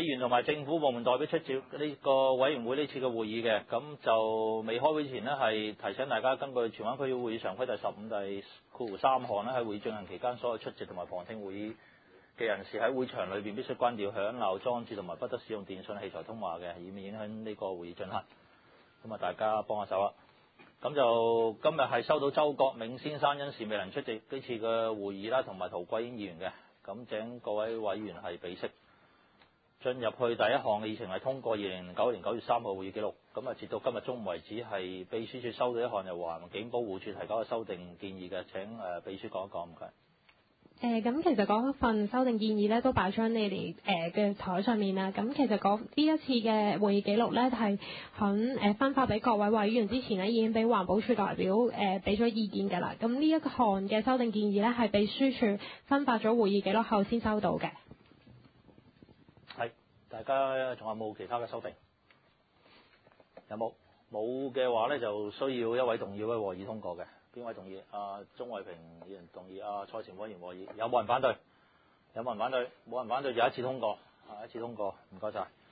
員同埋政府部門代表出席呢個委員會呢次嘅會議嘅，咁就未開會之前呢，係提醒大家根據荃灣區議會議常規第15第3項呢，喺會議進行期間，所有出席同埋旁聽會議嘅人士喺會場裏邊必須關掉響鬧裝置同埋不得使用電訊器材通話嘅，以免影響呢個會議進行。咁啊，大家幫下手啦。咁就今日係收到周國銘先生因事未能出席呢次嘅會議啦，同埋陶桂英議員嘅，咁請各位委員係備悉。進入去第一項嘅議程係通過2009年9月3號會議記錄。咁啊，截到今日中午為止係秘書處收到一項由環境保護署提交嘅修訂建議嘅，請秘書講一講，唔該。 咁其實嗰份修訂建議咧都擺咗喺你哋嘅台上面啦。咁其實呢一次嘅會議記錄咧係響分發俾各位委員之前咧已經俾環保署代表俾咗意見㗎啦。咁呢一項嘅修訂建議咧係秘書處分發咗會議記錄後先收到嘅。 係，大家仲有冇其他嘅修訂？有冇？冇嘅話咧就需要一位動議一位和議通過嘅。邊位同意？鍾慧萍議員同意，蔡前委員和議，有冇人反對？有冇人反對？冇人反對就一次通過，一次通過，唔該晒。